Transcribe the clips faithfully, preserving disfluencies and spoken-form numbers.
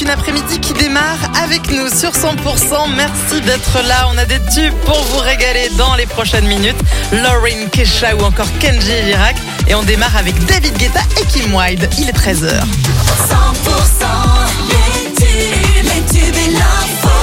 une après-midi qui démarre avec nous sur cent pour cent. Merci d'être là. On a des tubes pour vous régaler dans les prochaines minutes. Lauryn, Kesha ou encore Kenji Girac. Et on démarre avec David Guetta et Kim Wilde. Il est treize heures. cent pour cent les tubes, les tubes et l'info.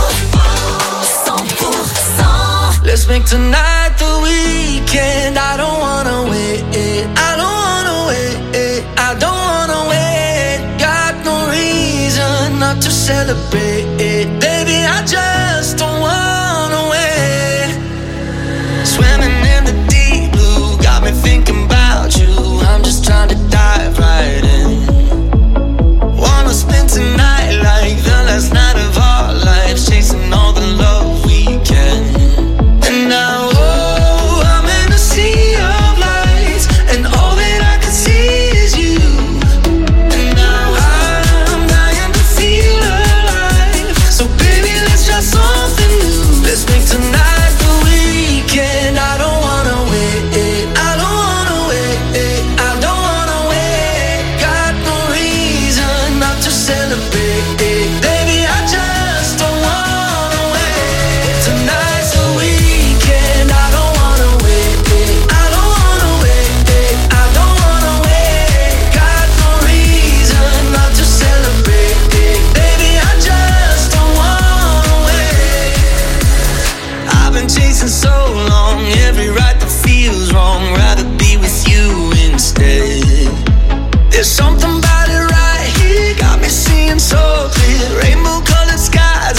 cent pour cent. Let's make tonight the weekend. I don't wanna wait. I don't wanna wait. I don't wanna wait. Got no reason not to celebrate. Baby, I just don't wanna wait. Swimming in the deep blue, got me thinking about you. I'm just trying to dive right in. Wanna spend tonight like the last night of our lives, chasing all the love we can. And now, oh, I'm in a sea of lights, and all that I can see is you. And now I'm dying to feel alive. So baby, let's try something new. Let's make tonight the weekend. I don't wanna wait. I don't wanna wait. I don't wanna wait. Got no reason not to celebrate. Baby, I just don't wanna wait. Tonight's the weekend. I don't wanna wait. I don't wanna wait. I don't wanna wait. Got no reason not to celebrate. Baby, I just don't wanna wait. I've been chasing so long, every right that feels wrong. Rather be with you instead. There's something about it right here, got me seeing so clear. Rainbow colored skies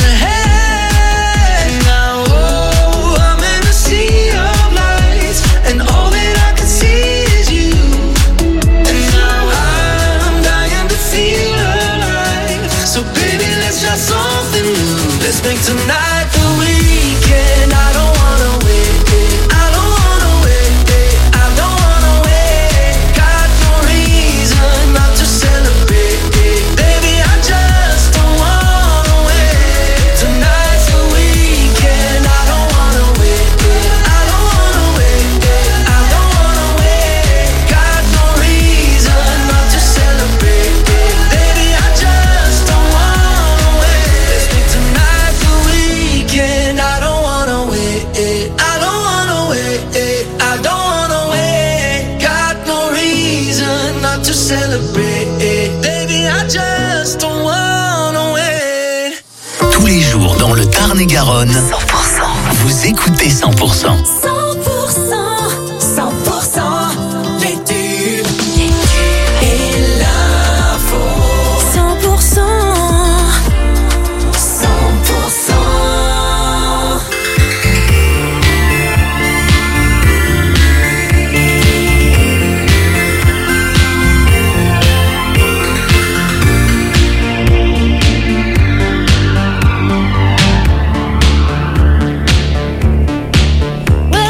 ahead. Now, oh, I'm in a sea of lights, and all that I can see is you. And now I'm dying to feel alive. So baby, let's try something new. Let's make tonight the weekend. I don't wanna wait. I don't wanna wait. I don't wanna wait. Got no reason not to celebrate. Baby, I just don't wanna wait. Tonight's the weekend. I don't wanna wait. I don't wanna wait. I don't wanna wait. Got no reason not to celebrate. Baby, I just don't wanna wait. Let's make tonight the weekend. I don't wanna wait. I don't wanna wait. I don't wanna wait. Got no reason not to celebrate. Baby, I just don't wanna wait. Tous les jours dans le Tarn-et-Garonne, cent pour cent. Vous écoutez cent pour cent. cent pour cent, cent pour cent, les tubes, les tubes et l'info. cent pour cent, cent pour cent. Well,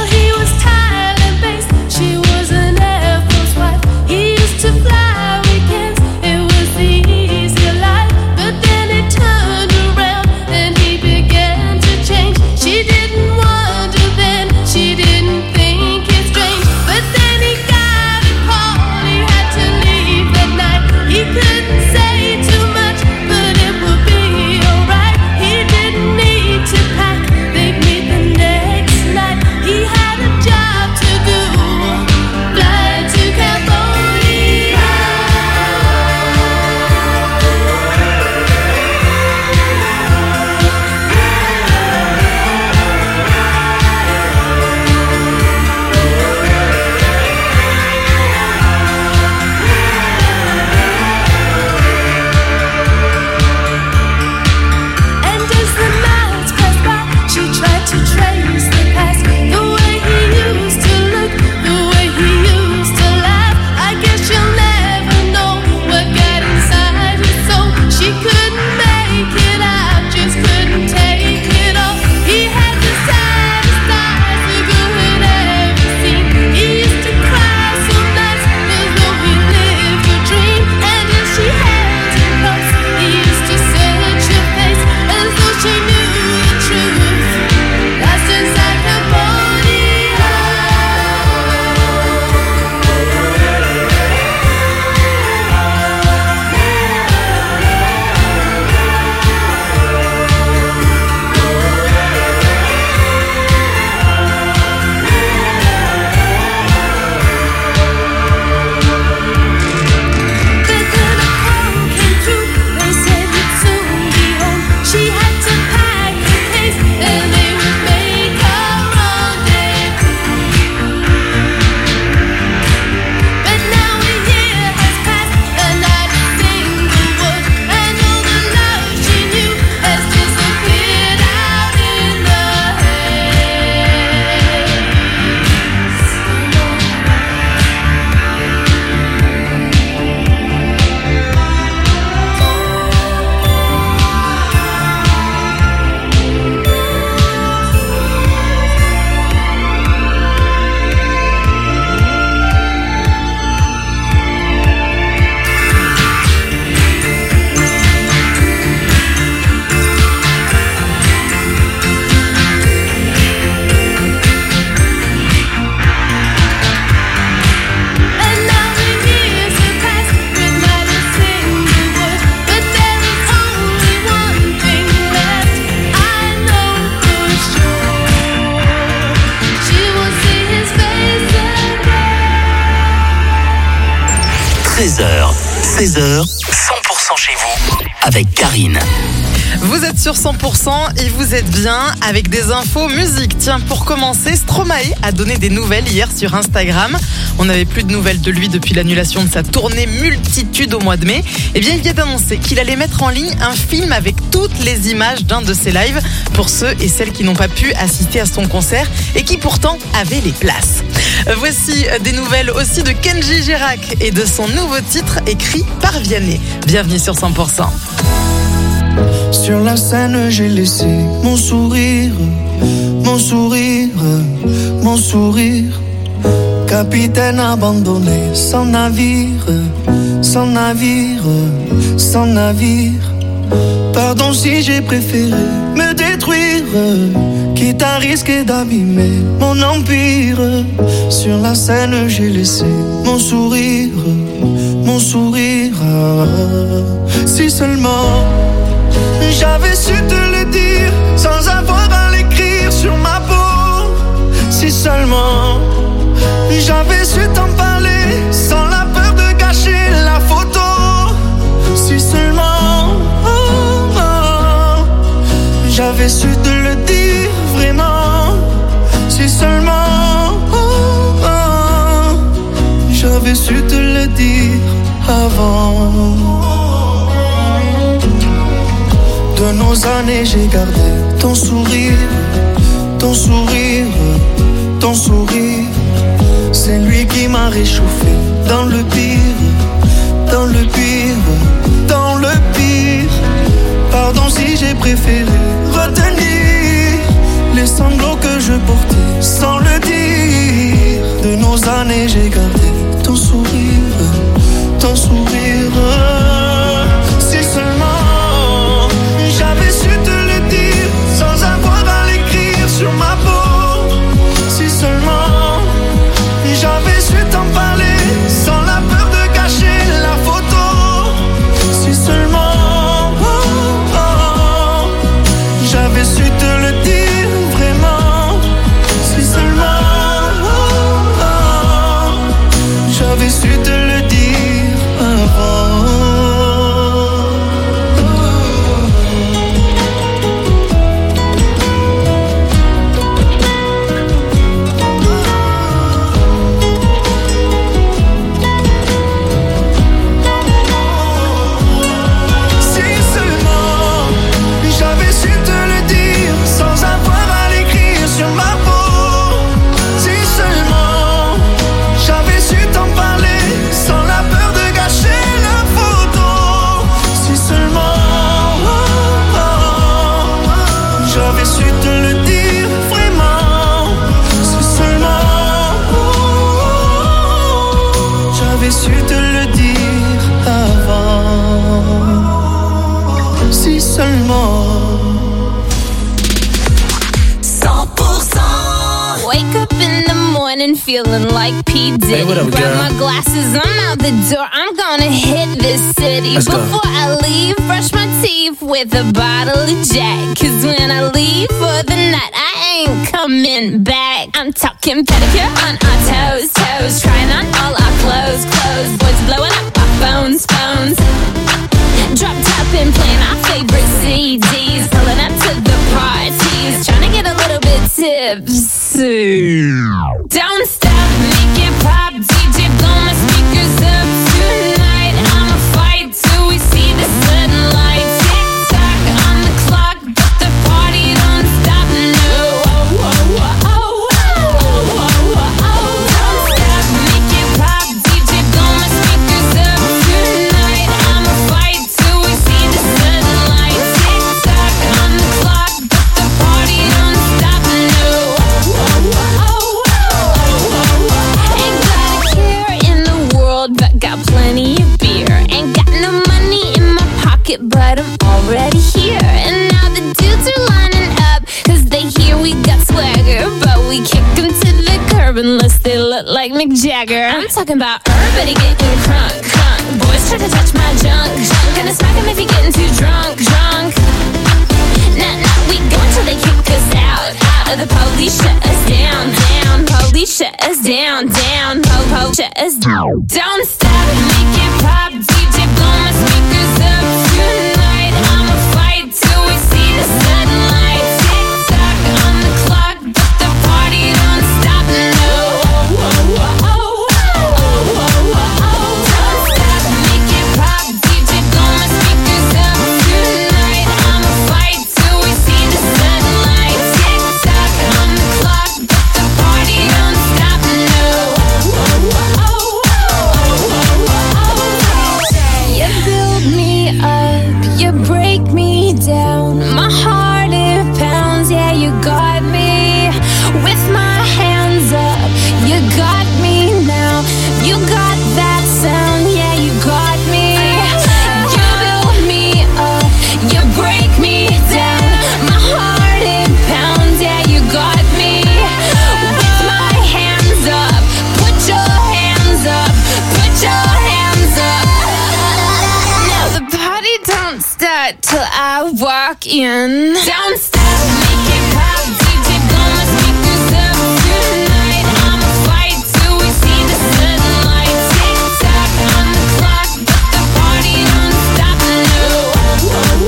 seize heures, seize heures, cent pour cent chez vous, avec Karine. Vous êtes sur cent pour cent et vous êtes bien avec des infos musique. Tiens, pour commencer, Stromae a donné des nouvelles hier sur Instagram. On n'avait plus de nouvelles de lui depuis l'annulation de sa tournée Multitude au mois de mai. Eh bien, il vient d'annoncer qu'il allait mettre en ligne un film avec toutes les images d'un de ses lives pour ceux et celles qui n'ont pas pu assister à son concert et qui pourtant avaient les places. Voici des nouvelles aussi de Kenji Girac et de son nouveau titre écrit par Vianney. Bienvenue sur cent pour cent. Sur la scène, j'ai laissé mon sourire, mon sourire, mon sourire. Capitaine abandonné, sans navire, sans navire, sans navire. Pardon si j'ai préféré me détruire, quitte à risquer d'abîmer mon empire. Sur la scène, j'ai laissé mon sourire, mon sourire. Si seulement j'avais su te le dire sans avoir à l'écrire sur ma peau. Si seulement j'avais su t'en parler sans la peur de gâcher la photo. Si seulement oh, oh, j'avais su te le dire vraiment. Si seulement oh, oh, j'avais su te le dire avant. De nos années, j'ai gardé ton sourire, ton sourire, ton sourire. C'est lui qui m'a réchauffé dans le pire, dans le pire, dans le pire. Pardon si j'ai préféré retenir les sanglots que je portais sans le dire. De nos années, j'ai gardé ton sourire, ton sourire. Si seulement j'avais su te le dire sans avoir à l'écrire sur ma peau. Si seulement j'avais su t'en parler sans la peur de gâcher la photo. Si seulement oh, oh, j'avais su te le dire vraiment. Si seulement oh, oh, j'avais su te le dire avant. Feeling like P. Diddy. Hey, what up, grab girl? my glasses, I'm out the door. I'm gonna hit this city. Let's go. Before I leave, brush my teeth with a bottle of Jack. Cause when I leave for the night, I ain't coming back. I'm talking pedicure on our toes, toes. Trying on all our clothes, clothes. Boys blowing up our phones, phones. Drop top and playing our favorite C Ds. Pulling up to the parties. Trying to get a little bit tipsy. Don't stop, make it pop. D J, blow my speakers up tonight. I'ma fight till we see the sunlight. Tick tock on the clock, but the party don't stop. No, oh, oh, oh, oh, oh, oh, oh, oh. Don't stop, make it pop. D J, blow my speakers up tonight. I'ma fight till we see the sunlight. Tick tock on the clock, but the party don't stop. No, oh, oh, oh, oh. Ain't got a care in the world, but got plenty of beer. Ain't got no money in my pocket, but I'm already here. And now the dudes are lining up, cause they hear we got swagger. But we kick them to the curb unless they look like Mick Jagger. I'm talking about everybody getting crunk, crunk. Boys try to touch my junk, junk. Gonna smack him if he getting too drunk, drunk. Nah, nah, we go until they kick us out, out. Or the police shut us down, down. Police shut us down, down. Po, po, shut us down. Don't stop, make it start till I walk in. Don't stop, make it pop, D J blow my speakers up tonight. I'ma fight till we see the sunlight. Tick tock on the clock, but the party don't stop. No. Don't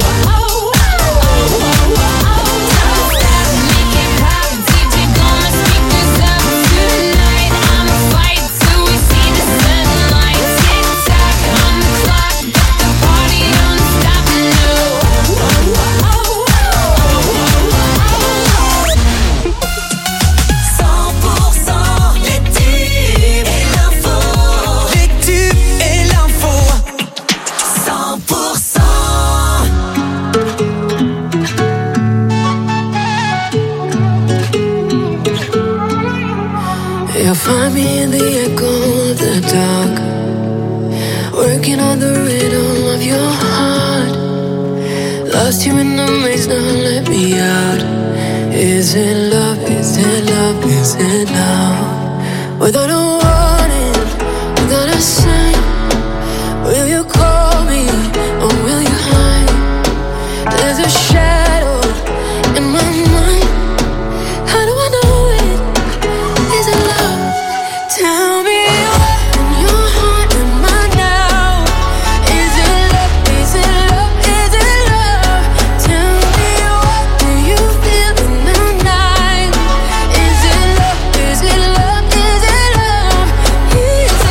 stop, make it pop, D J blow my speakers up tonight. I'ma fight till we see the sunlight. Tick tock on the clock, but the party don't stop. No. cent pour cent les tubes et l'info. Les tubes et l'info. cent pour cent. You'll find me in the echo of the dark, working on the rhythm of your heart. Lost you in the maze, now let me out. Is it love, is it love, is it love? Without a warning, without a sign, will you call me or will you hide? There's a shadow in my mind. How do I know it? Is it love? Tell me what in your heart am I now? Is it love? Is it love? Is it love? Tell me what do you feel in the night? Is it love? Is it love? Is it love? Is it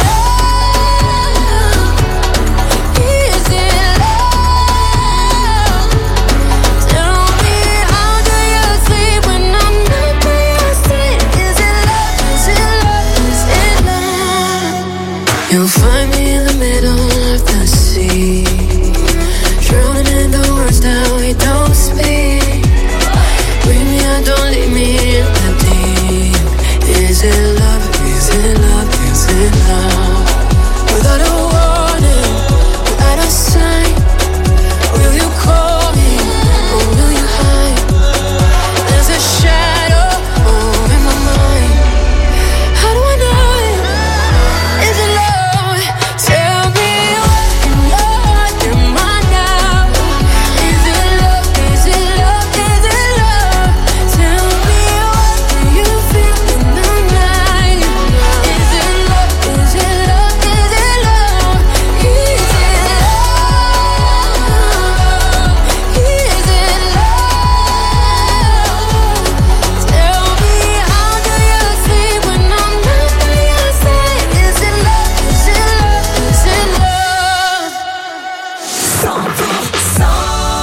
love? Is it love? Tell me how do you sleep when I'm not by your side? Is it love? Is it love? Is it love? You'll find me in the middle of the sea, drowning in the words that we don't speak. Bring me out, don't leave me in the deep. Is it love? Is it love? Is it love? Without a warning, without a sign, will you call me or will you hide? There's a shadow over my mind. How do I know it? Is it love? Tell me what in your heart am I now? Is it love? Is it love? Is it love? Tell me what do you feel in the night? Is it love? Is it love? Is it love? Is it love? Is it love? Tell me how do you sleep when I'm not by your side? Is it love? Is it love? Is it love? cent pour cent.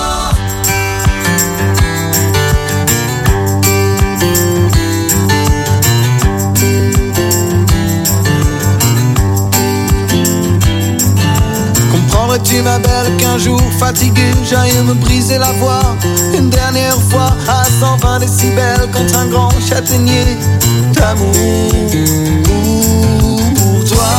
Comprendrais-tu ma belle qu'un jour fatigué j'aille me briser la voix une dernière fois à cent vingt décibels contre un grand châtaignier d'amour pour toi.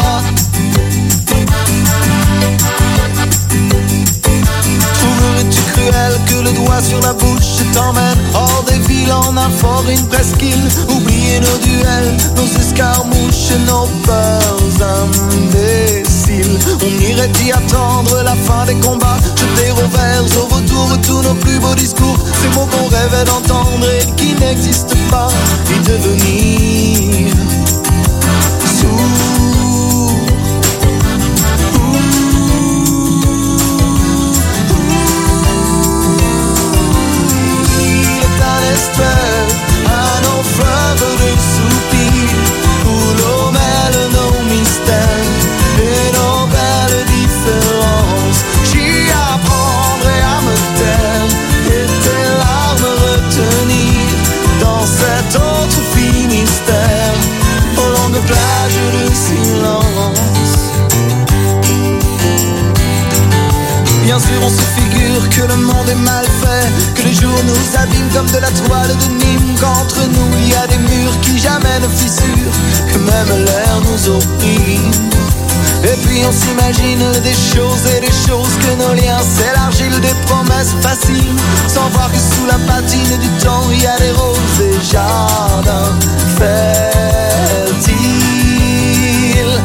Trouverais-tu cruel que le doigt sur la bouche t'emmène hors des villes en un fort, une presqu'île? Oublier nos duels, nos escarmouches et nos peurs imbéciles. On irait y attendre la fin des combats, jeter au vert au retour tous nos plus beaux discours, ces mots qu'on rêvait d'entendre et qui n'existent pas, y devenir sourds. À nos fleuves de soupirs où l'eau mêle nos mystères et nos belles différences. J'y apprendrai à me taire et tes larmes retenir dans cet autre Finistère aux longues plages de silence. Bien sûr on se figure que le monde est mal fait, que les jours nous abîment comme de la toile de Nîmes, qu'entre nous il y a des murs qui jamais ne fissurent, que même l'air nous opprime. Et puis on s'imagine des choses et des choses, que nos liens s'élargissent, des promesses faciles, sans voir que sous la patine du temps il y a des roses et jardins fertiles.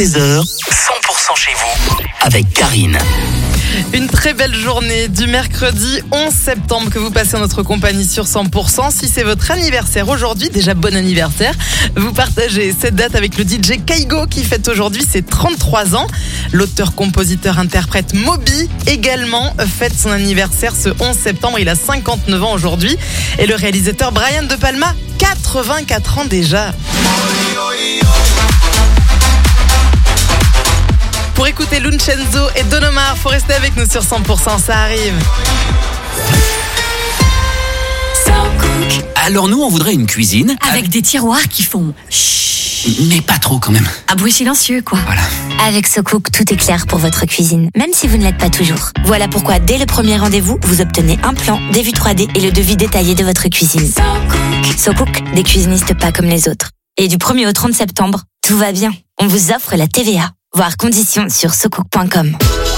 seize heures, cent pour cent chez vous, avec Karine. Une très belle journée du mercredi onze septembre que vous passez en notre compagnie sur cent pour cent. Si c'est votre anniversaire aujourd'hui, déjà bon anniversaire. Vous partagez cette date avec le D J Kaigo qui fête aujourd'hui ses trente-trois ans. L'auteur, compositeur, interprète Moby également fête son anniversaire ce onze septembre. Il a cinquante-neuf ans aujourd'hui. Et le réalisateur Brian De Palma, quatre-vingt-quatre ans déjà. Pour écouter Luncenzo et Don Omar, faut rester avec nous sur cent pour cent, ça arrive. Alors nous, on voudrait une cuisine avec des tiroirs qui font chut, mais pas trop quand même. un bruit silencieux, quoi. Voilà. Avec SoCook, tout est clair pour votre cuisine, même si vous ne l'êtes pas toujours. Voilà pourquoi, dès le premier rendez-vous, vous obtenez un plan, des vues trois D et le devis détaillé de votre cuisine. SoCook. SoCook, des cuisinistes pas comme les autres. Et du premier au trente septembre, tout va bien. On vous offre la T V A. Voir conditions sur socook point com.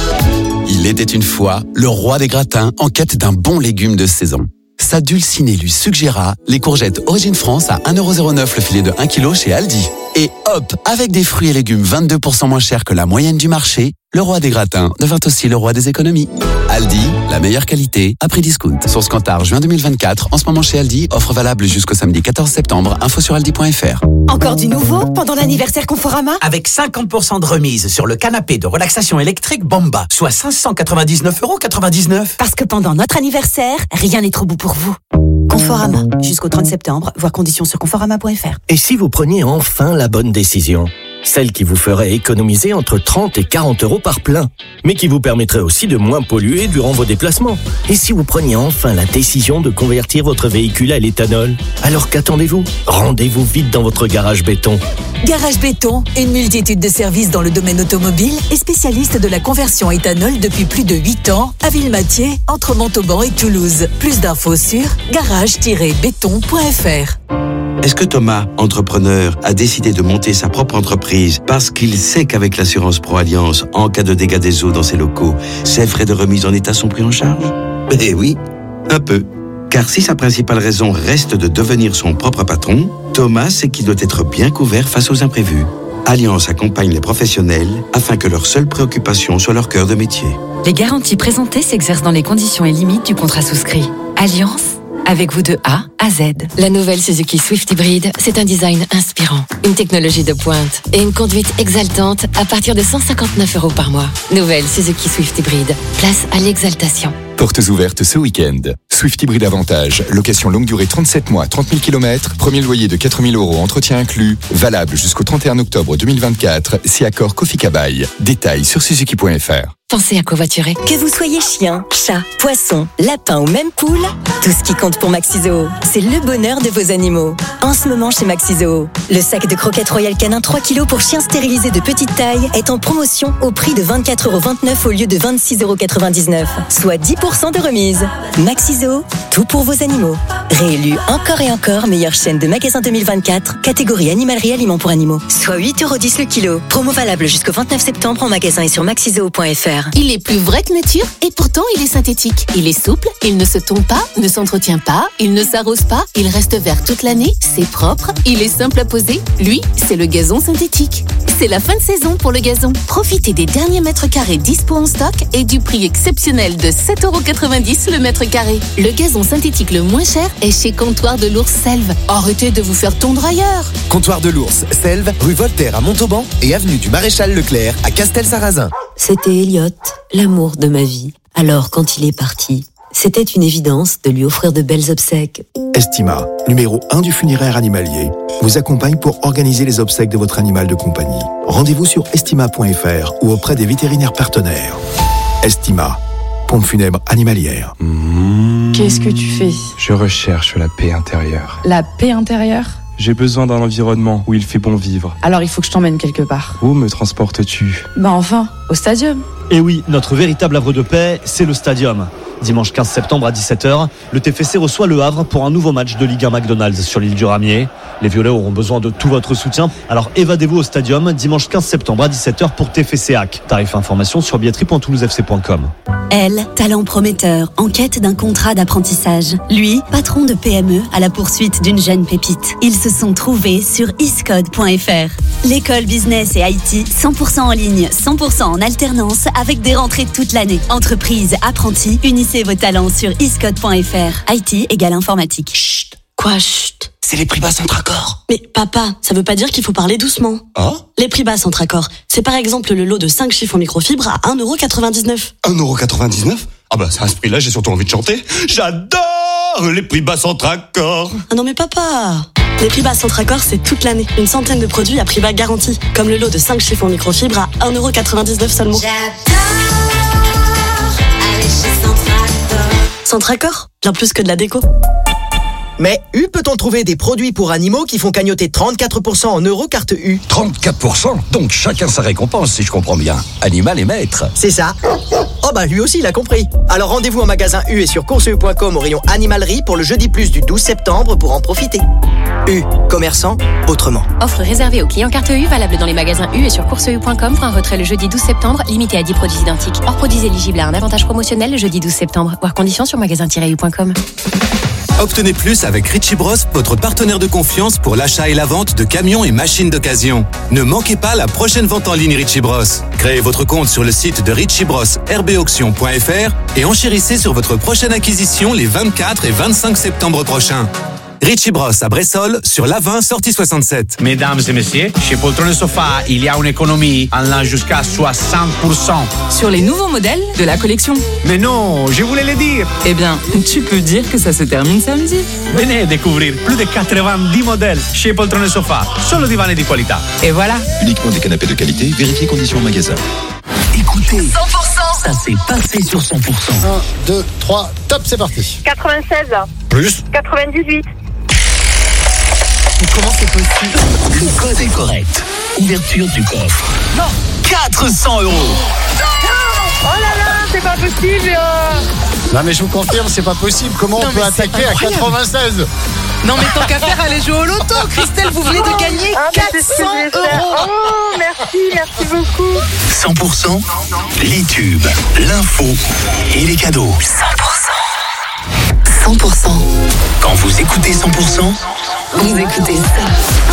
Il était une fois le roi des gratins en quête d'un bon légume de saison. Sa dulcinée lui suggéra les courgettes Origine France à un euro zéro neuf le filet de un kilo chez Aldi. Et hop, avec des fruits et légumes vingt-deux pour cent moins chers que la moyenne du marché, le roi des gratins devint aussi le roi des économies. Aldi, la meilleure qualité à prix discount. Source Kantar, juin deux mille vingt-quatre. En ce moment chez Aldi, offre valable jusqu'au samedi quatorze septembre. Info sur aldi point f r. Encore du nouveau pendant l'anniversaire Conforama ? Avec cinquante pour cent de remise sur le canapé de relaxation électrique Bomba, soit cinq cent quatre-vingt-dix-neuf euros quatre-vingt-dix-neuf. Parce que pendant notre anniversaire, rien n'est trop beau pour vous. Conforama, jusqu'au trente septembre, voir conditions sur conforama point f r. Et si vous preniez enfin la bonne décision ? Celle qui vous ferait économiser entre trente et quarante euros par plein, mais qui vous permettrait aussi de moins polluer durant vos déplacements. Et si vous preniez enfin la décision de convertir votre véhicule à l'éthanol ? Alors qu'attendez-vous ? Rendez-vous vite dans votre garage béton. Garage Béton, une multitude de services dans le domaine automobile et spécialiste de la conversion éthanol depuis plus de huit ans à Villematier, entre Montauban et Toulouse. Plus d'infos sur garage tiret béton point f r. Est-ce que Thomas, entrepreneur, a décidé de monter sa propre entreprise parce qu'il sait qu'avec l'assurance Pro Alliance, en cas de dégâts des eaux dans ses locaux, ses frais de remise en état sont pris en charge ? Eh oui, un peu. Car si sa principale raison reste de devenir son propre patron, Thomas sait qu'il doit être bien couvert face aux imprévus. Alliance accompagne les professionnels afin que leur seule préoccupation soit leur cœur de métier. Les garanties présentées s'exercent dans les conditions et limites du contrat souscrit. Alliance, avec vous de A à Z. La nouvelle Suzuki Swift Hybrid, c'est un design inspirant, une technologie de pointe et une conduite exaltante à partir de cent cinquante-neuf euros par mois. Nouvelle Suzuki Swift Hybrid, place à l'exaltation. Portes ouvertes ce week-end. Swift Hybrid Avantage, location longue durée trente-sept mois, trente mille kilomètres, premier loyer de quatre mille euros, entretien inclus, valable jusqu'au trente et un octobre deux mille vingt-quatre, si accord Kofi Kabaï. Détails sur suzuki point f r. Pensez à covoiturer. Que vous soyez chien, chat, poisson, lapin ou même poule, tout ce qui compte pour Maxizoo, c'est le bonheur de vos animaux. En ce moment chez Maxizoo, le sac de croquettes Royal Canin trois kilos pour chiens stérilisés de petite taille est en promotion au prix de vingt-quatre euros vingt-neuf au lieu de vingt-six euros quatre-vingt-dix-neuf, soit dix pour cent de remise. Maxizoo, tout pour vos animaux. Réélu encore et encore meilleure chaîne de magasins deux mille vingt-quatre, catégorie animalerie aliments pour animaux, soit huit euros dix le kilo. Promo valable jusqu'au vingt-neuf septembre en magasin et sur maxizoo point f r. Il est plus vrai que nature et pourtant il est synthétique. Il est souple, il ne se tombe pas, ne s'entretient pas, il ne s'arrose pas, il reste vert toute l'année, c'est propre, il est simple à poser. Lui, c'est le gazon synthétique. C'est la fin de saison pour le gazon. Profitez des derniers mètres carrés dispo en stock et du prix exceptionnel de sept euros quatre-vingt-dix le mètre carré. Le gazon synthétique le moins cher est chez Comptoir de l'Ours Selve. Arrêtez de vous faire tondre ailleurs. Comptoir de l'Ours Selve, rue Voltaire à Montauban et avenue du Maréchal Leclerc à Castel-Sarrazin. C'était Elliot, l'amour de ma vie. Alors, quand il est parti, c'était une évidence de lui offrir de belles obsèques. Estima, numéro un du funéraire animalier, vous accompagne pour organiser les obsèques de votre animal de compagnie. Rendez-vous sur estima point f r ou auprès des vétérinaires partenaires. Estima, pompe funèbre animalière. Mmh. Qu'est-ce que tu fais ? Je recherche la paix intérieure. La paix intérieure ? J'ai besoin d'un environnement où il fait bon vivre. Alors il faut que je t'emmène quelque part. Où me transportes-tu ? Bah enfin, au stadium. Et oui, notre véritable havre de paix, c'est le stadium. Dimanche quinze septembre à dix-sept heures, le T F C reçoit le Havre pour un nouveau match de Ligue un McDonald's sur l'île du Ramier. Les Violets auront besoin de tout votre soutien, alors évadez-vous au stadium dimanche quinze septembre à dix-sept heures pour T F C Hack. Tarif information sur billetterie point toulouse f c point com. Elle, talent prometteur, en quête d'un contrat d'apprentissage. Lui, patron de P M E à la poursuite d'une jeune pépite. Ils se sont trouvés sur iscode point f r. L'école business et I T, cent pour cent en ligne, cent pour cent en alternance, avec des rentrées toute l'année. Entreprise, apprentis, unissez vos talents sur iscode point f r. I T égale informatique. Chut. Quoi, chut? C'est les prix bas Centracor. Mais papa, ça veut pas dire qu'il faut parler doucement. Ah? Les prix bas Centracor, c'est par exemple le lot de cinq chiffons microfibres à un euro quatre-vingt-dix-neuf. un euro quatre-vingt-dix-neuf? Ah bah à ce prix-là, j'ai surtout envie de chanter. J'adore les prix bas Centracor. Ah non mais papa, les prix bas Centracor, c'est toute l'année. Une centaine de produits à prix bas garanti. Comme le lot de cinq chiffons microfibres à un euro quatre-vingt-dix-neuf seulement. J'adore aller chez Centracor. Centracor, bien plus que de la déco. Mais U peut-on trouver des produits pour animaux qui font cagnotter trente-quatre pour cent en euros carte U? trente-quatre pour cent? Donc chacun sa récompense, si je comprends bien. Animal et maître. C'est ça. Oh bah lui aussi il a compris. Alors rendez-vous en magasin U et sur course u point com au rayon animalerie pour le jeudi plus du douze septembre pour en profiter. U, commerçant autrement. Offre réservée aux clients carte U, valable dans les magasins U et sur course u point com pour un retrait le jeudi douze septembre, limité à dix produits identiques. Hors produits éligibles à un avantage promotionnel le jeudi douze septembre. Voir conditions sur magasin tiret u point com. Obtenez plus avec Ritchie Bros, votre partenaire de confiance pour l'achat et la vente de camions et machines d'occasion. Ne manquez pas la prochaine vente en ligne Ritchie Bros. Créez votre compte sur le site de Ritchie Bros, r b auction point f r et enchérissez sur votre prochaine acquisition les vingt-quatre et vingt-cinq septembre prochains. Ritchie Bros à Bressol, sur l'A vingt, sortie soixante-sept. Mesdames et messieurs, chez Poltrone Sofa, il y a une économie allant jusqu'à soixante pour cent. Sur les nouveaux modèles de la collection. Mais non, je voulais le dire. Eh bien, tu peux dire que ça se termine samedi. Venez découvrir plus de quatre-vingt-dix modèles chez Poltrone Sofa. Solo divani di qualità. Et voilà. Uniquement des canapés de qualité, vérifiez conditions en magasin. Écoutez, cent pour cent. ça s'est passé sur cent pour cent. un, deux, trois, top, c'est parti. quatre-vingt-seize. Plus. quatre-vingt-dix-huit. Comment c'est possible? Le code est correct. Ouverture du coffre. Non, quatre cents euros. Oh là là, c'est pas possible. euh. Non mais je vous confirme, c'est pas possible. Comment Non, on peut mais c'est attaquer à incroyable. quatre-vingt-seize? Non mais tant qu'à faire, allez jouer au loto. Christelle, vous venez de gagner Ah, mais c'est ce que quatre cents je vais faire. euros. Oh, merci, merci beaucoup. cent pour cent, les tubes, l'info et les cadeaux. cent pour cent. cent pour cent. Quand vous écoutez cent pour cent, Vous écoutez ça.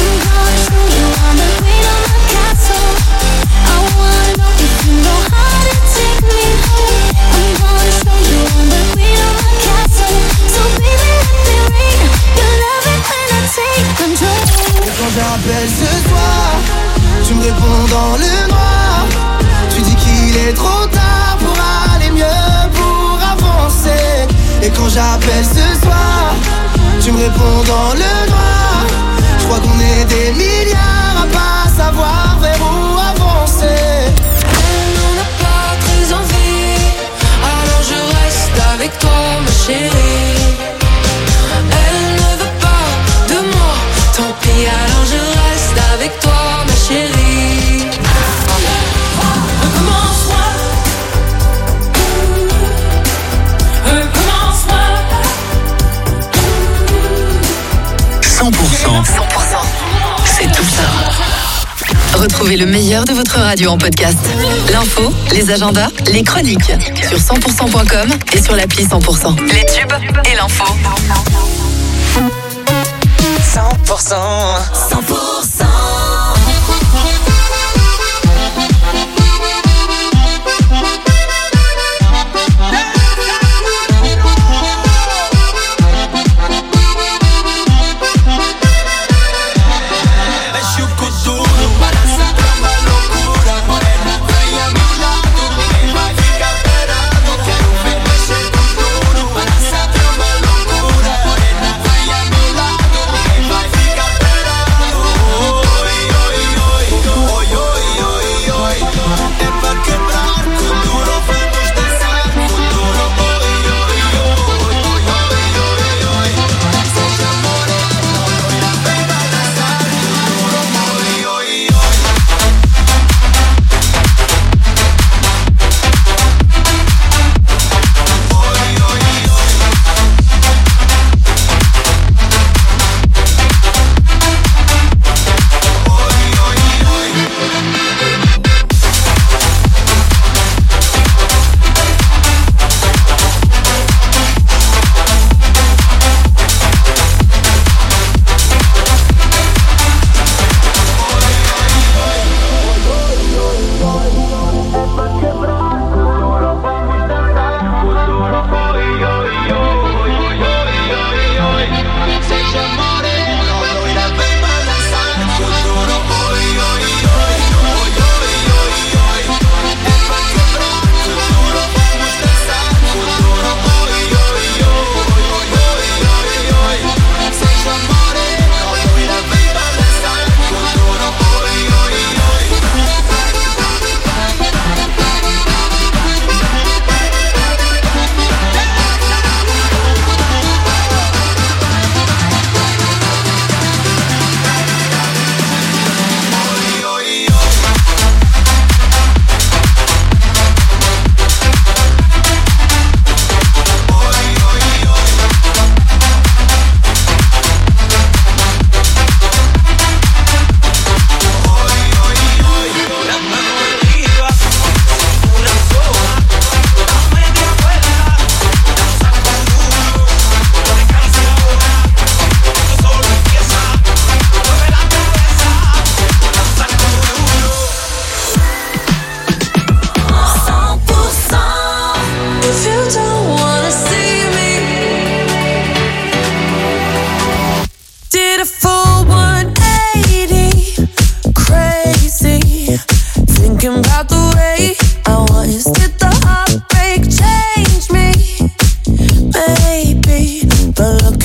Quand j'appelle ce soir, tu me réponds dans le noir. Tu dis qu'il est trop tard pour aller mieux, pour avancer. Et quand j'appelle ce soir, tu me réponds dans le noir. Je crois qu'on est des milliards à pas savoir vers où avancer. Elle n'en a pas très envie, alors je reste avec toi ma chérie. Elle ne veut pas de moi, tant pis, alors je reste avec toi ma chérie. Recommence-moi, recommence-moi. cent pour cent, c'est tout ça. Retrouvez le meilleur de votre radio en podcast. L'info, les agendas, les chroniques. Sur cent pour cent point com et sur l'appli cent pour cent. Les tubes et l'info. cent pour cent, cent pour cent. Oh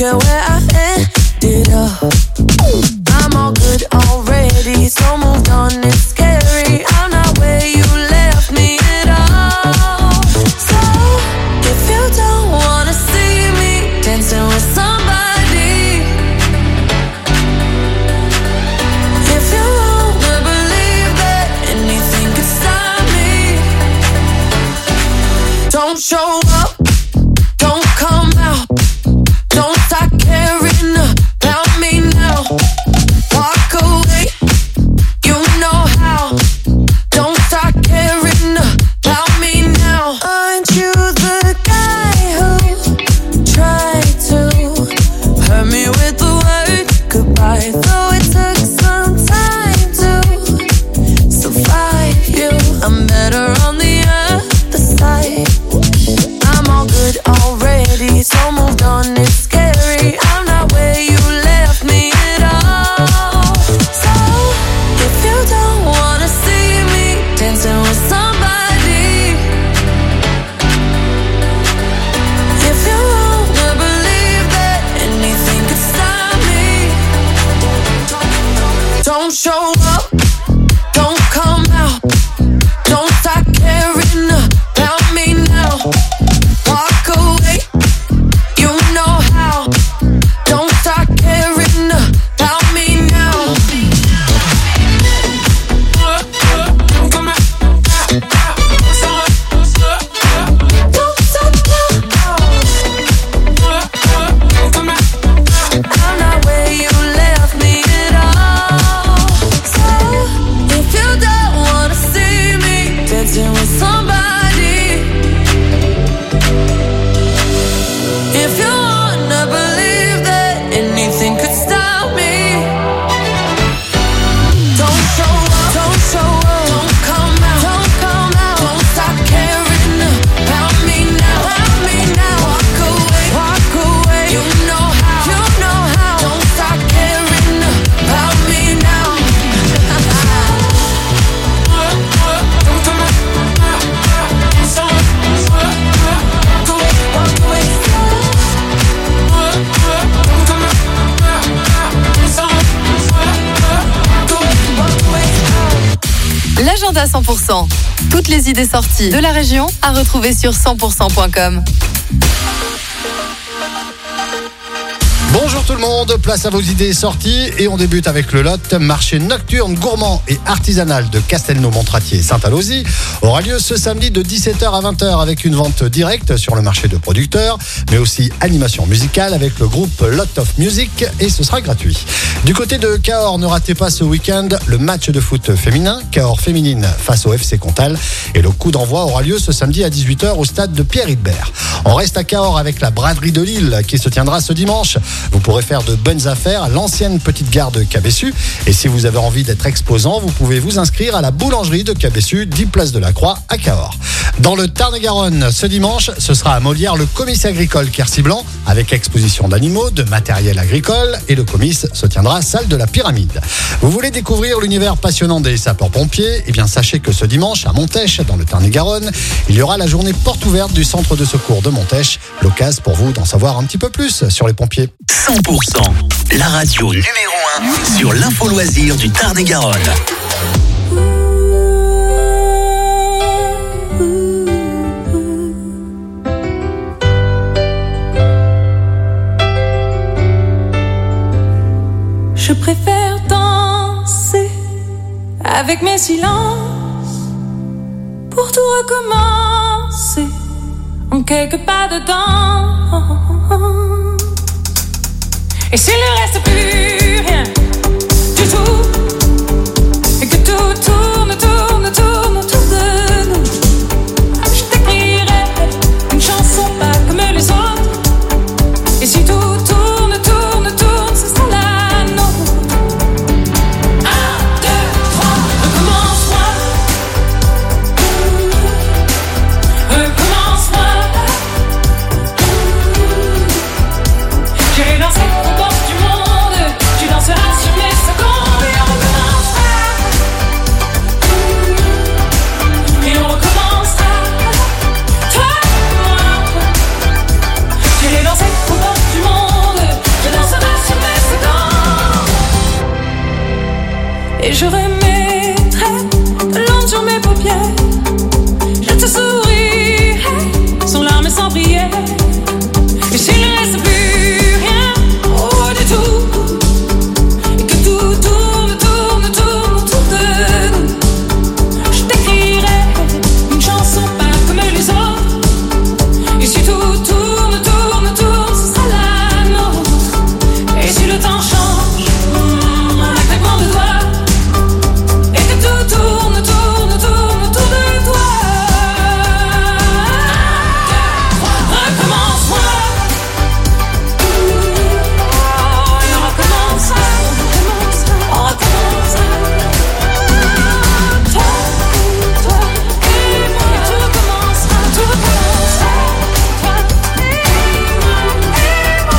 forget where I ended up. I'm all good already, so moved on, it's scary. I'm not where you left me at all. So, if you don't wanna see me dancing with somebody, if you wanna believe that anything could stop me, don't show up, don't come out, don't start caring about me now. Walk away, you know how. Don't start caring about me now. Aren't you the guy who tried to hurt me with the word goodbye? Though it took some time to survive you, I'm better on the other side. I'm all good already, so moved on, it's scary. I'm not where you left me at all. So, if you don't wanna see me dancing with somebody, if you wanna believe that anything could stop me, don't show up, don't come out, don't start caring about me now. Walk away, you know how. Don't start caring about me now. Don't stop now. I'm not where you left me at all. So, if you don't wanna see me dancing with somebody, if you wanna believe that anything could stop me, don't show up, don't show up, don't come out, don't come out, don't stop caring about me now, about me now. Walk away, walk away, you know how, you know how. Don't stop caring about me now. L'agenda cent pour cent. Toutes les idées sorties de la région à retrouver sur cent pour cent point com. Bonjour tout le monde, place à vos idées sorties et on débute avec le lot. Marché nocturne, gourmand et artisanal de Castelnau-Montratier Saint-Aloysy aura lieu ce samedi de dix-sept heures à vingt heures avec une vente directe sur le marché de producteurs, mais aussi animation musicale avec le groupe Lot of Music et ce sera gratuit. Du côté de Cahors, ne ratez pas ce week-end le match de foot féminin, Cahors féminine face au F C Comtal, et le coup d'envoi aura lieu ce samedi à dix-huit heures au stade de Pierre-Hidebert. On reste à Cahors avec la braderie de Lille qui se tiendra ce dimanche. Vous pourrez faire de bonnes affaires à l'ancienne petite gare de Cabessu. Et si vous avez envie d'être exposant, vous pouvez vous inscrire à la boulangerie de Cabessu, dix place de la Croix à Cahors. Dans le Tarn-et-Garonne, ce dimanche, ce sera à Molière le comice agricole Quercy-Blanc avec exposition d'animaux, de matériel agricole et le comice se tiendra salle de la Pyramide. Vous voulez découvrir l'univers passionnant des sapeurs-pompiers? Eh bien, sachez que ce dimanche à Montèche, dans le Tarn-et-Garonne, il y aura la journée porte ouverte du centre de secours de Montèche. L'occasion pour vous d'en savoir un petit peu plus sur les pompiers. cent pour cent, la radio numéro un sur l'info loisir du Tarn-et-Garonne. Je préfère danser avec mes silences pour tout recommencer en quelques pas dedans. Et s'il ne reste plus rien du tout, et que tout tourne, tourne, tourne autour de nous, je t'écrirai une chanson pas comme les autres. Et si tout tourne, tourne, tourne, ce sera la nôtre. Un, deux, trois, recommence-moi. Recommence-moi. J'irai danser au bord du monde. Et je remettrai de l'encre sur mes paupières. Je te sourirai sans larmes et sans prière. Et s'il ne reste plus rien, oh du tout, et que tout tourne, tourne, tourne autour de nous, je t'écrirai une chanson pas comme les autres. Et si tout tourne, tourne, tourne, ce sera la nôtre. Et si le temps change, en un claquement de doigts, et que tout tourne, tourne, tourne autour de toi, recommence-moi. Et on recommencera, on recommencera. Toi, toi et moi, et tout recommencera, tout recommencera. Toi et moi, et moi,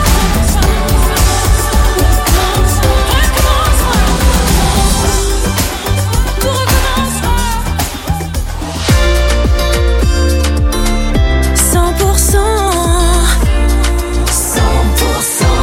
tout recommencera. cent pour cent, cent pour cent.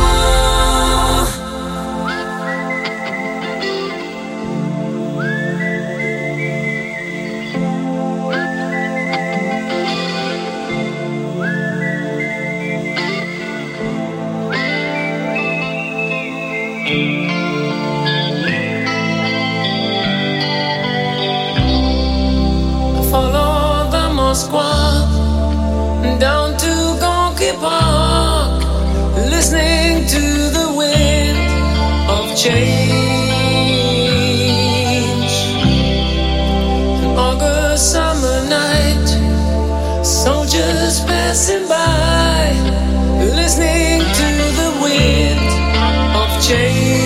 Follow the Moskwa down to Gonky Park, listening to the wind of change. An August summer night, soldiers passing by, listening to the wind of change.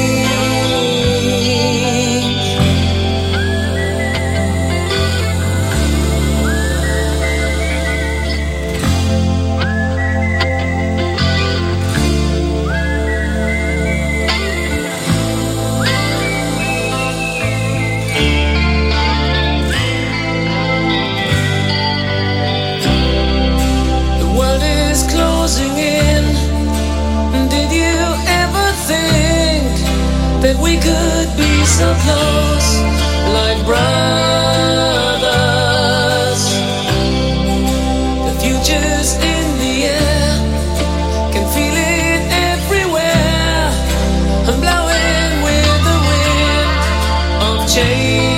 The world is closing in. Did you ever think that we could be so close, like brothers? The future's in the air, can feel it everywhere. I'm blowing with the wind of change.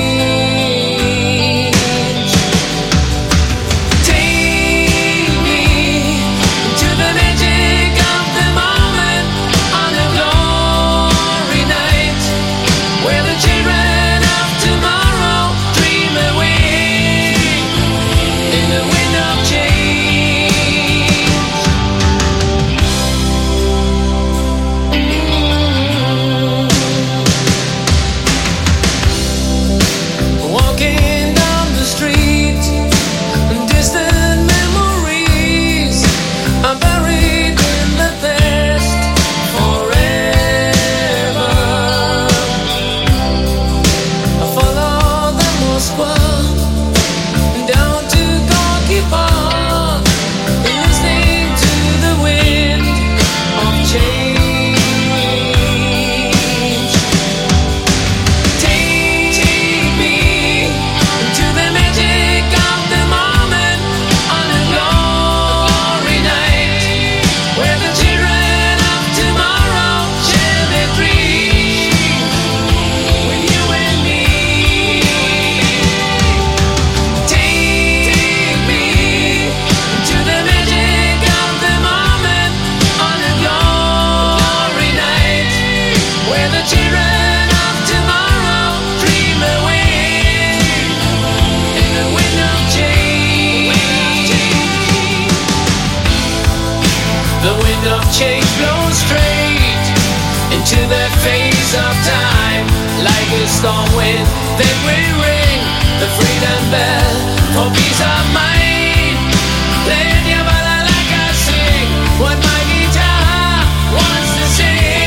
Take me to the magic of the moment on a glory night, where the children of tomorrow dream away in the wind of change. Walking down the street, distant memories are buried in the past forever. I follow the Moskwa down to Gonky Park, listening to the wind of change. Take me to the magic of the moment on a glory night, where the children of tomorrow share their dreams with you and me. Take me to the magic of the moment on a glory night, where the children of tomorrow dream away in the wind of change. The wind of change blows straight into the face of time, like a storm wind that will ring the freedom bell for peace of mind. Play your ballad like I sing what my guitar wants to sing.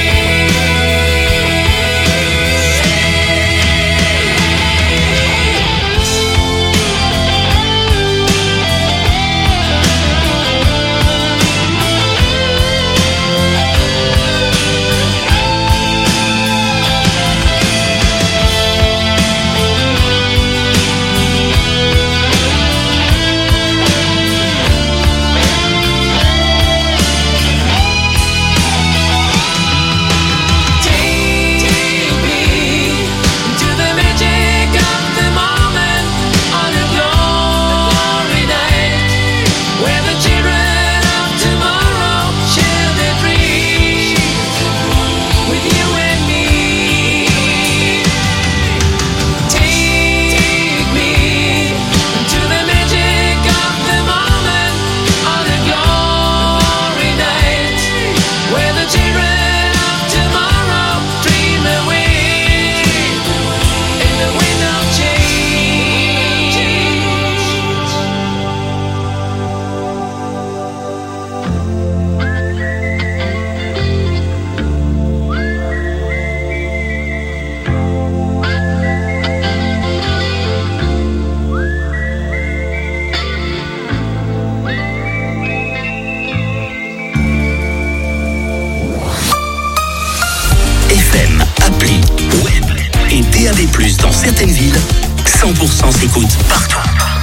D A B plus, dans certaines villes, cent pour cent s'écoute partout.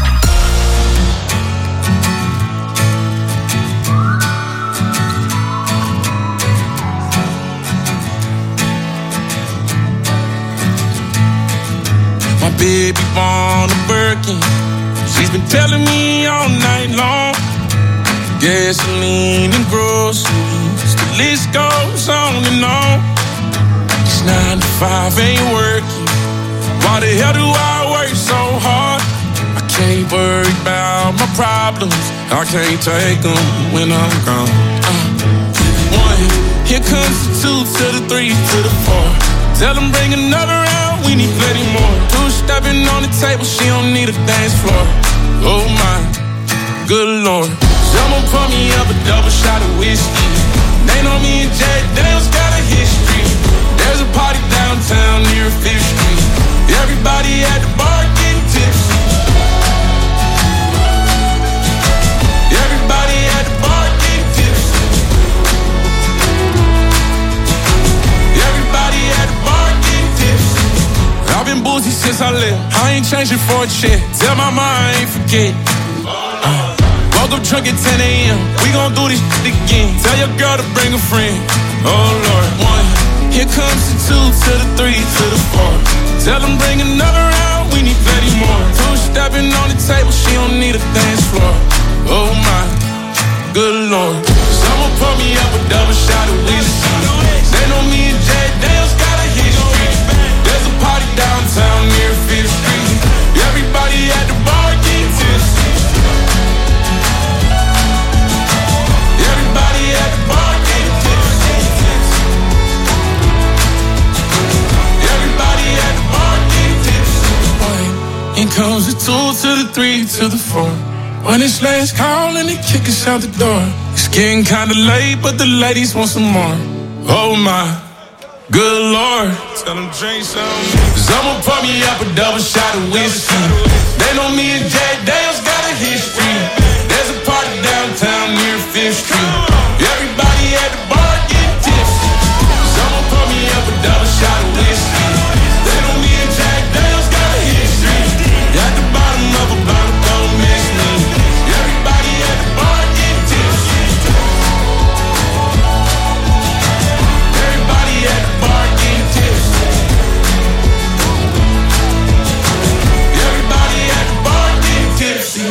My baby born a Birkin. She's been telling me all night long. Gasoline and groceries, the list goes on and on. This nine to five ain't working. Why the hell do I work so hard? I can't worry about my problems. I can't take them when I'm gone. Uh, one, here comes the two to the three to the four. Tell them bring another round, we need plenty more. Two stepping on the table, she don't need a dance floor. Oh my, good Lord. Someone pour me up a double shot of whiskey. They know me and Jack Daniels got a history. There's a party downtown near Fifth Street. Everybody at the bar getting tipsy. Everybody at the bar getting tipsy. Everybody at the bar getting tipsy. I've been boozy since I left. I ain't changing for a check. Tell my mom I ain't forget. Uh. Woke up drunk at ten a.m. We gon' do this shit again. Tell your girl to bring a friend. Oh Lord, one. Here comes the two to the three to the four. Tell them bring another round. We need plenty more. Two stepping on the table. She don't need a dance floor. Oh my, good Lord. Someone pour me up a double shot of whiskey. They know me and Jack Daniels got a history. There's a party downtown near Fifth Street. Everybody at the bar getting tipsy. Everybody at the bar getting tipsy. Everybody at the bar getting tipsy. In comes the two to the three to the four. When it's last call and they kick us out the door. It's getting kinda late, but the ladies want some more. Oh my, good Lord. Tell them drink some. Someone pour me up a double shot of whiskey. They know me and Jack Daniels got a history. There's a party downtown near Fifth Street. Everybody at the bar getting tipsy. Someone pour me up a double shot of whiskey. They know me and Jack Daniels got a history. At the bottom of a bottle, don't miss me. Everybody at the bar getting tipsy. Everybody at the bar getting tipsy. Everybody at the bar getting tipsy.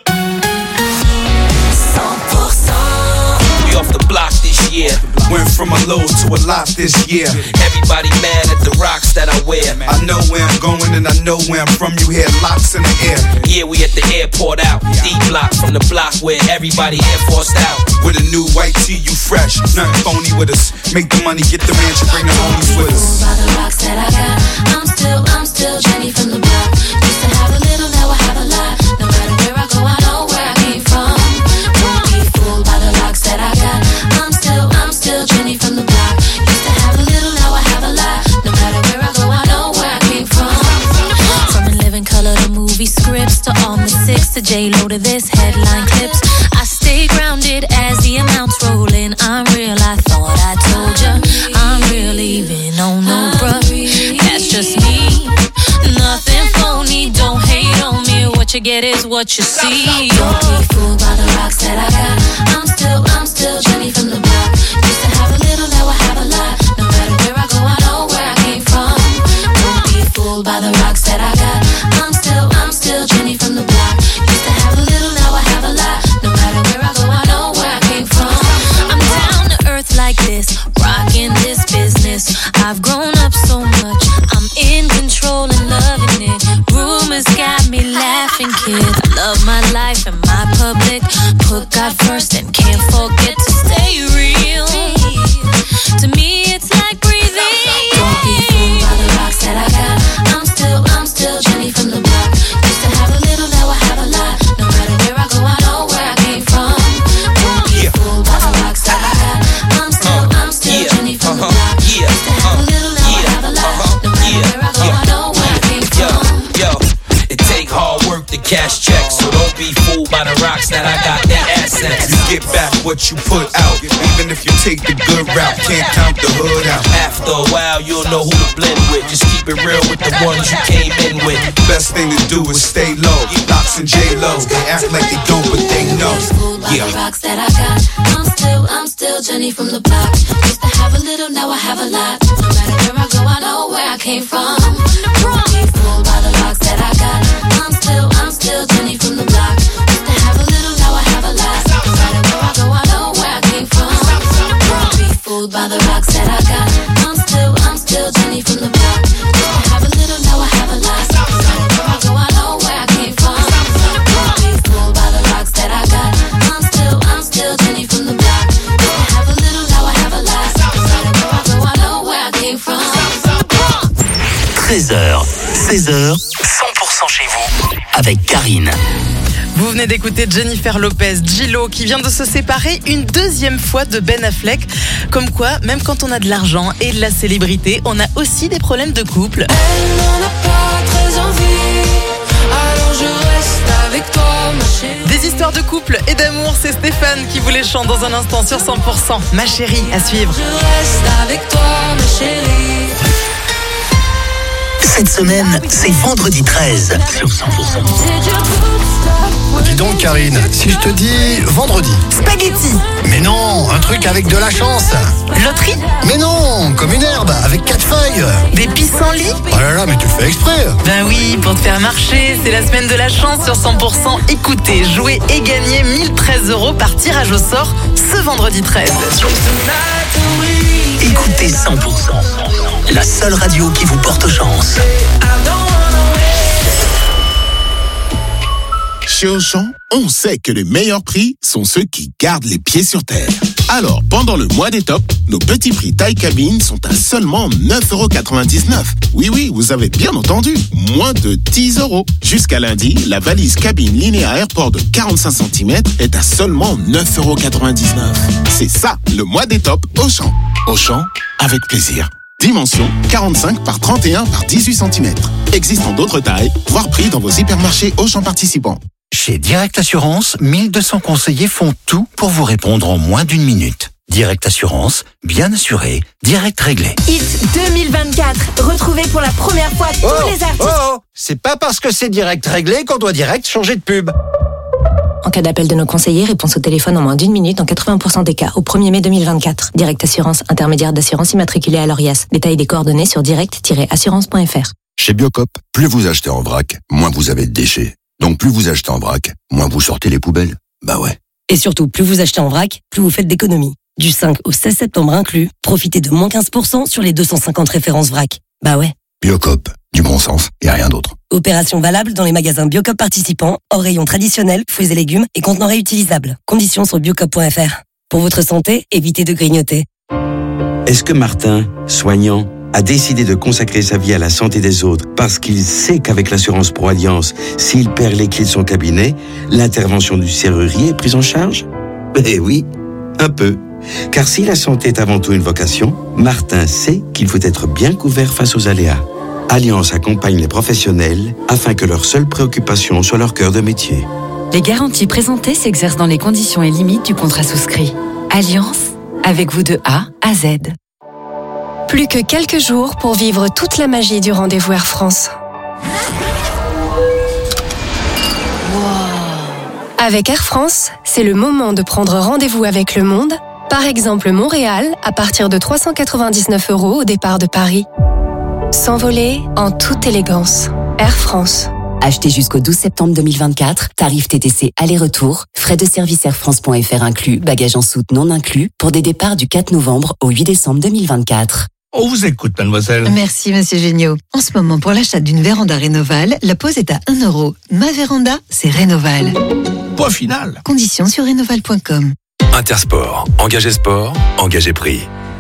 Off the block this year. Went from a low to a lot this year. Everybody mad at the rocks that I wear. I know where I'm going and I know where I'm from. You hear locks in the air. Yeah, we at the airport out. D block from the block where everybody Air Forced out. With a new white tee, you fresh. Nothing phony with us. Make the money, get the mansion, bring the homies with us. By the rocks that I got, I'm still, I'm still Jenny from the block. Used to have a little, now I have a lot. No matter where I go, I know where I came from. Don't be fooled by the rocks that I got. I'm still, I'm still Jenny from the block. Used to have a little, now I have a lot. No matter where I go, I know where I came from. From In Living Color to movie scripts to all the six to J-Lo to this headline clips. I stay grounded as the amounts roll in. I'm real, I thought I told ya. I'm real even on no bruh. That's just me. Nothing phony, don't hate on me. What you get is what you see. Don't be fooled by the rocks that I got. I'm still, I'm still Jenny from the block. Used to have a little, now I have a lot. No matter where I go, I know where I came from. Don't be fooled by the rocks that I got. I'm still, I'm still Jenny from the block. Used to have a little, now I have a lot. No matter where I go, I know where I came from. I'm down to earth like this, rocking this business. I've grown up so much, I'm in control and loving it. Rumors got me laughing, kid. I love my life and my public. Put God first and what you put out. Even if you take the good route, can't count the hood out. After a while, you'll know who to blend with. Just keep it real with the ones you came in with. Best thing to do is stay low. Locks and J-Lo, they act like they don't, but they know. Yeah. The rocks that I got, I'm still, I'm still Jenny from the block. Used to have a little, now I have a lot. No matter where I go, I know where I came from. Don't be fooled by the rocks that I got. I'm still, I'm still Jenny from the block. Used to have a little, now I have a lot. No matter where I go, I know where I came from. Don't be fooled by the rocks that I got. I'm still, I'm still Jenny from the block. Used to have a little, now I have a lot. No matter where I go, I know where I came from. Don't be fooled by the rocks that I got. I'm still, I'm still Jenny from the block. Used to have a little, now I have a lot. No matter where I go, I know where I came from. treize heures, seize heures, cent pour cent chez vous, avec Karine. Vous venez d'écouter Jennifer Lopez, J-Lo, qui vient de se séparer une deuxième fois de Ben Affleck. Comme quoi, même quand on a de l'argent et de la célébrité, on a aussi des problèmes de couple. Elle n'en a pas très envie, alors je reste avec toi, ma chérie. Des histoires de couple et d'amour, c'est Stéphane qui vous les chante dans un instant sur cent pour cent. Ma chérie, à suivre. Je reste avec toi, ma chérie. Cette semaine, c'est vendredi treize sur cent pour cent. Dis donc Karine, si je te dis vendredi. Spaghetti. Mais non, un truc avec de la chance. Loterie. Mais non, comme une herbe avec quatre feuilles. Des pissenlits. Oh là là, mais tu fais exprès. Ben oui, pour te faire marcher, c'est la semaine de la chance sur cent pour cent. Écoutez, jouez et gagnez mille treize euros par tirage au sort ce vendredi treize. Écoutez cent pour cent, la seule radio qui vous porte chance. Chez Auchan, on sait que les meilleurs prix sont ceux qui gardent les pieds sur terre. Alors, pendant le mois des tops, nos petits prix taille cabine sont à seulement neuf euros quatre-vingt-dix-neuf. Oui, oui, vous avez bien entendu, moins de dix euros. Jusqu'à lundi, la valise cabine Linéa Airport de quarante-cinq centimètres est à seulement neuf euros quatre-vingt-dix-neuf. C'est ça, le mois des tops Auchan. Auchan, avec plaisir. Dimension quarante-cinq par trente et un par dix-huit centimètres. Existant d'autres tailles, voire prix dans vos hypermarchés Auchan participants. Chez Direct Assurance, mille deux cents conseillers font tout pour vous répondre en moins d'une minute. Direct Assurance, bien assuré, direct réglé. Hit deux mille vingt-quatre, retrouvez pour la première fois tous oh, les artistes. Oh, oh, c'est pas parce que c'est direct réglé qu'on doit direct changer de pub. En cas d'appel de nos conseillers, réponse au téléphone en moins d'une minute dans quatre-vingts pour cent des cas, au premier mai deux mille vingt-quatre. Direct Assurance, intermédiaire d'assurance immatriculée à l'Orias. Détail des coordonnées sur direct tiret assurance point f r. Chez Biocop, plus vous achetez en vrac, moins vous avez de déchets. Donc plus vous achetez en vrac, moins vous sortez les poubelles. Bah ouais. Et surtout, plus vous achetez en vrac, plus vous faites d'économies. Du cinq au seize septembre inclus, profitez de moins quinze pour cent sur les deux cent cinquante références vrac. Bah ouais. Biocop, du bon sens et rien d'autre. Opération valable dans les magasins Biocop participants, hors rayon traditionnel, fruits et légumes et contenants réutilisables. Conditions sur biocop point f r. Pour votre santé, évitez de grignoter. Est-ce que Martin, soignant, a décidé de consacrer sa vie à la santé des autres parce qu'il sait qu'avec l'assurance Pro Alliance, s'il perd les clés de son cabinet, l'intervention du serrurier est prise en charge? Eh oui, un peu. Car si la santé est avant tout une vocation, Martin sait qu'il faut être bien couvert face aux aléas. Alliance accompagne les professionnels afin que leur seule préoccupation soit leur cœur de métier. Les garanties présentées s'exercent dans les conditions et limites du contrat souscrit. Alliance, avec vous de A à Z. Plus que quelques jours pour vivre toute la magie du rendez-vous Air France. Avec Air France, c'est le moment de prendre rendez-vous avec le monde. Par exemple, Montréal, à partir de trois cent quatre-vingt-dix-neuf euros au départ de Paris. S'envoler en toute élégance. Air France. Achetez jusqu'au douze septembre deux mille vingt-quatre, tarif T T C aller-retour, frais de service air france point f r inclus, bagages en soute non inclus, pour des départs du quatre novembre au huit décembre deux mille vingt-quatre. On vous écoute, mademoiselle. Merci, monsieur Géniaud. En ce moment, pour l'achat d'une véranda Rénoval, la pose est à un euro. Ma véranda, c'est Rénoval. Point final. Conditions sur rénoval point com. Intersport, engagez sport, engagez prix.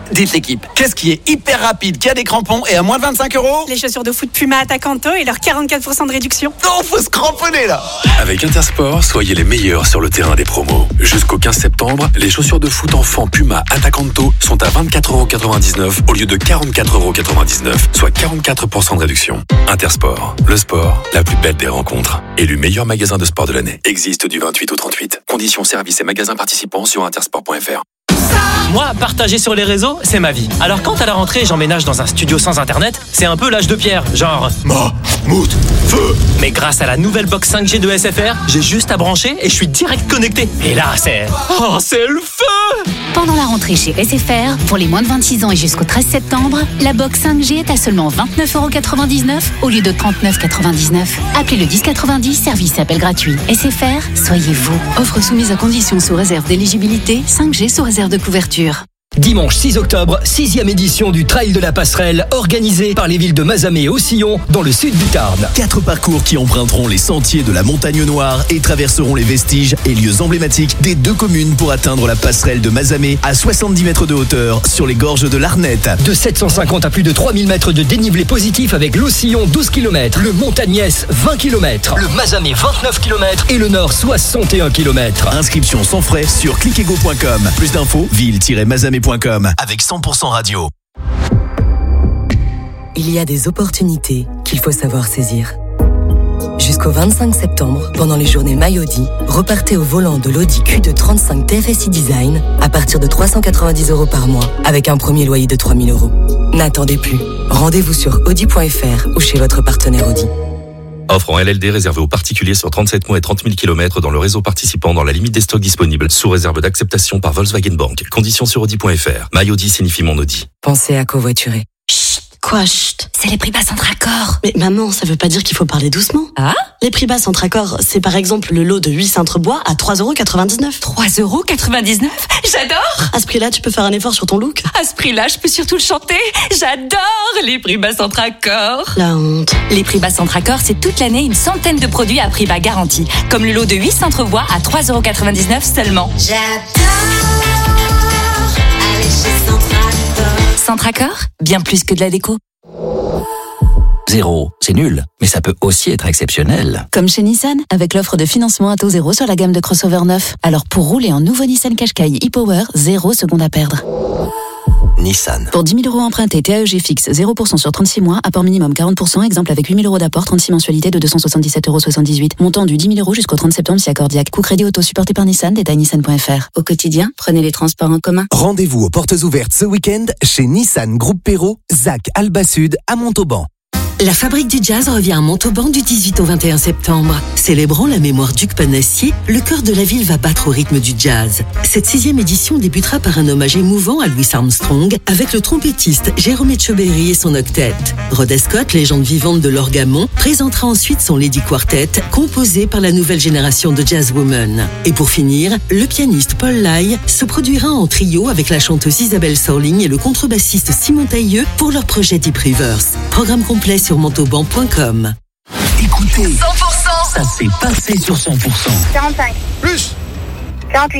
Dites l'équipe, qu'est-ce qui est hyper rapide, qui a des crampons et à moins de vingt-cinq euros? Les chaussures de foot Puma Attacanto et leurs quarante-quatre pour cent de réduction. Non, faut se cramponner là. Avec Intersport, soyez les meilleurs sur le terrain des promos. Jusqu'au quinze septembre, les chaussures de foot enfants Puma Attacanto sont à vingt-quatre euros quatre-vingt-dix-neuf au lieu de quarante-quatre euros quatre-vingt-dix-neuf, soit quarante-quatre pour cent de réduction. Intersport, le sport, la plus belle des rencontres. Élu meilleur magasin de sport de l'année. Existe du vingt-huit au trente-huit. Conditions, services et magasins participants sur intersport point f r. Moi, partager sur les réseaux, c'est ma vie. Alors quand à la rentrée, j'emménage dans un studio sans internet, c'est un peu l'âge de pierre, genre... Ma, mout, feu. Mais grâce à la nouvelle box cinq G de S F R, j'ai juste à brancher et je suis direct connecté. Et là, c'est... Oh, c'est le feu! Pendant la rentrée chez S F R, pour les moins de vingt-six ans et jusqu'au treize septembre, la box cinq G est à seulement vingt-neuf euros quatre-vingt-dix-neuf au lieu de trente-neuf euros quatre-vingt-dix-neuf. Appelez le dix quatre-vingt-dix, service appel gratuit. S F R, soyez vous. Offre soumise à conditions sous réserve d'éligibilité, cinq G sous réserve de couverture. Dimanche six octobre, sixième édition du Trail de la Passerelle, organisé par les villes de Mazamet et Haussillon, dans le sud du Tarn. Quatre parcours qui emprunteront les sentiers de la Montagne Noire et traverseront les vestiges et lieux emblématiques des deux communes pour atteindre la passerelle de Mazamet à soixante-dix mètres de hauteur sur les gorges de l'Arnette. De sept cent cinquante à plus de trois mille mètres de dénivelé positif avec l'Haussillon douze kilomètres, le Montagnès vingt kilomètres, le Mazamet vingt-neuf kilomètres et le Nord soixante et un kilomètres. Inscription sans frais sur clickego point com. Plus d'infos, ville tiret mazamet point com avec cent pour cent radio. Il y a des opportunités qu'il faut savoir saisir. Jusqu'au vingt-cinq septembre, pendant les journées MyAudi, repartez au volant de l'Audi Q deux trente-cinq T F S I Design à partir de trois cent quatre-vingt-dix euros par mois, avec un premier loyer de trois mille euros. N'attendez plus. Rendez-vous sur audi point f r ou chez votre partenaire Audi. Offre en L L D réservée aux particuliers sur trente-sept mois et trente mille kilomètres dans le réseau participant dans la limite des stocks disponibles, sous réserve d'acceptation par Volkswagen Bank. Conditions sur audi point f r. MyAudi signifie mon Audi. Pensez à covoiturer. Quoi, chut, c'est les prix bas Centracor. Mais maman, ça veut pas dire qu'il faut parler doucement. Ah? Les prix bas Centracor, c'est par exemple le lot de huit cintres bois à trois euros quatre-vingt-dix-neuf. trois euros quatre-vingt-dix-neuf? J'adore! À ce prix-là, tu peux faire un effort sur ton look. À ce prix-là, je peux surtout le chanter. J'adore les prix bas Centracor. La honte. Les prix bas Centracor, c'est toute l'année une centaine de produits à prix bas garanti. Comme le lot de huit cintres bois à trois euros quatre-vingt-dix-neuf seulement. J'adore aller chez Centracor. Centracor, bien plus que de la déco. Zéro, c'est nul, mais ça peut aussi être exceptionnel. Comme chez Nissan, avec l'offre de financement à taux zéro sur la gamme de crossover neuf. Alors pour rouler en nouveau Nissan Qashqai e-Power, zéro seconde à perdre. Nissan. Pour dix mille euros empruntés, T A E G fixe, zéro pour cent sur trente-six mois, apport minimum quarante pour cent, exemple avec huit mille euros d'apport, trente-six mensualités de deux cent soixante-dix-sept euros soixante-dix-huit. Montant du dix mille euros jusqu'au trente septembre si accordiaque. Coût crédit auto supporté par Nissan, détail nissan point f r. Au quotidien, prenez les transports en commun. Rendez-vous aux portes ouvertes ce week-end chez Nissan Groupe Perrault, Zac Alba Sud à Montauban. La Fabrique du Jazz revient à Montauban du dix-huit au vingt et un septembre. Célébrant la mémoire d'Hugues Panassier, le cœur de la ville va battre au rythme du jazz. Cette sixième édition débutera par un hommage émouvant à Louis Armstrong avec le trompettiste Jérôme Etcheberry et son octet. Rhoda Scott, légende vivante de l'orgamon, présentera ensuite son Lady Quartet, composé par la nouvelle génération de jazzwomen. Et pour finir, le pianiste Paul Lai se produira en trio avec la chanteuse Isabelle Sorling et le contrebassiste Simon Tailleux pour leur projet Deep Rivers. Programme complet sur montauban point com. Écoutez, cent pour cent. Ça s'est passé sur cent pour cent. quarante-cinq. Plus. quarante-huit.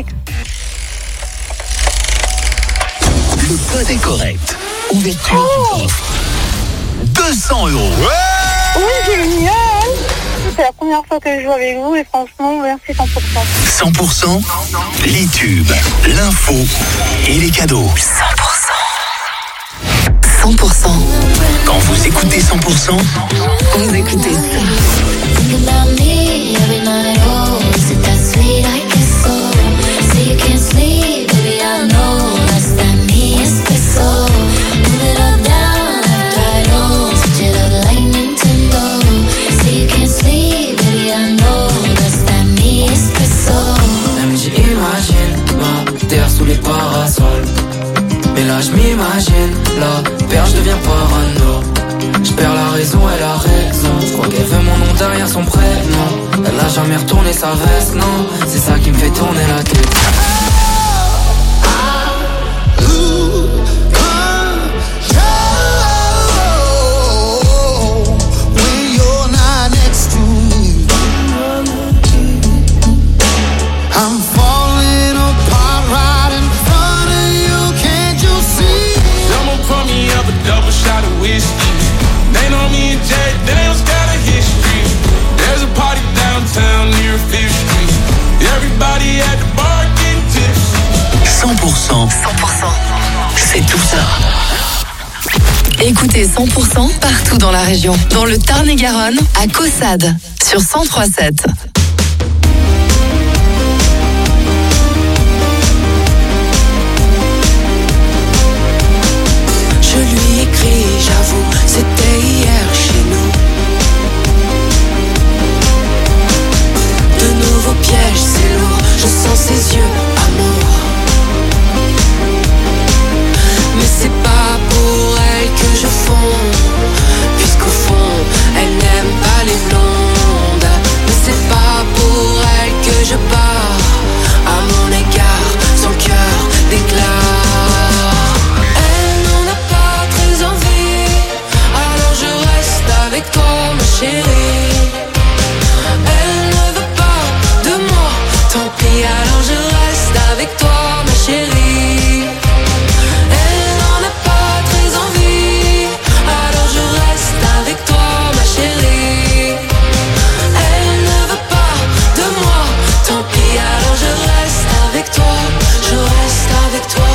Le code est correct. Ouverture du coffre. deux cents euros. Ouais. Oui, génial. C'est la première fois que je joue avec vous et franchement, merci cent pour cent. cent pour cent, les tubes, l'info et les cadeaux. cent pour cent. cent pour cent. Quand vous écoutez cent pour cent, vous écoutez ça. Terre sous les parasols. Mais là je m'imagine, la perche devient parano. Je perds la raison, elle a raison. Je crois qu'elle veut mon nom derrière son prénom. Elle a jamais retourné sa veste, non. C'est ça qui me fait tourner la tête. I'm falling apart right in front of you. Can't you see? fait tout ça. Écoutez cent pour cent partout dans la région. Dans le Tarn-et-Garonne, à Caussade, sur cent trois sept. Je lui écris, j'avoue, c'était hier chez nous. De nouveaux pièges, c'est lourd, je sens ses yeux, amour. Mais c'est pas pour elle que je fonds, puisqu'au fond, elle n'aime pas les blondes. Mais c'est pas pour elle que je pars, à mon égard, son cœur déclare. Elle n'en a pas très envie, alors je reste avec toi, ma chérie. Elle ne veut pas de moi, tant pis, alors je reste avec toi, ma chérie. Elle n'en a pas très envie, alors je reste avec toi, ma chérie. Elle ne veut pas de moi, tant pis, alors je reste avec toi, je reste avec toi.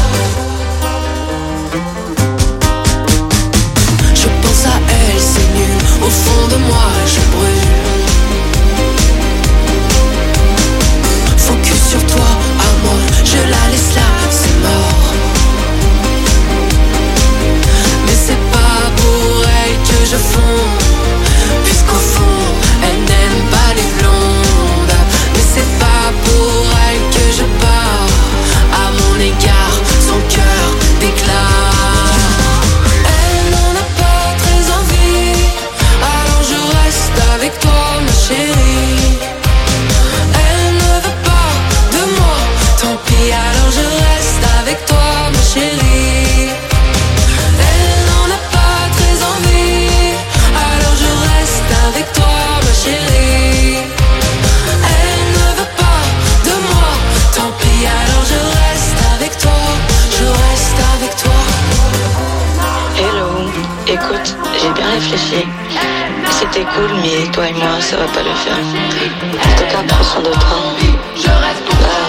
Je pense à elle, c'est nul, au fond de moi je brûle. Focus sur toi, à moi, je la laisse là, c'est mort. Mais c'est pas pour elle que je fonds, puisqu'au fond, elle n'aime pas les blondes. Mais c'est pas pour elle que je pars, à mon égard, son cœur déclare. Elle n'en a pas très envie, alors je reste avec toi, ma chérie. Elle ne veut pas de moi, tant pis, alors je reste avec toi, ma chérie. Elle n'en a pas très envie, alors je reste avec toi, ma chérie. Elle ne veut pas de moi, tant pis, alors je reste avec toi, je reste avec toi. Hello, écoute, j'ai bien réfléchi. C'était cool, mais toi et moi, ça va pas le faire. En tout cas, prends soin de toi. Bye.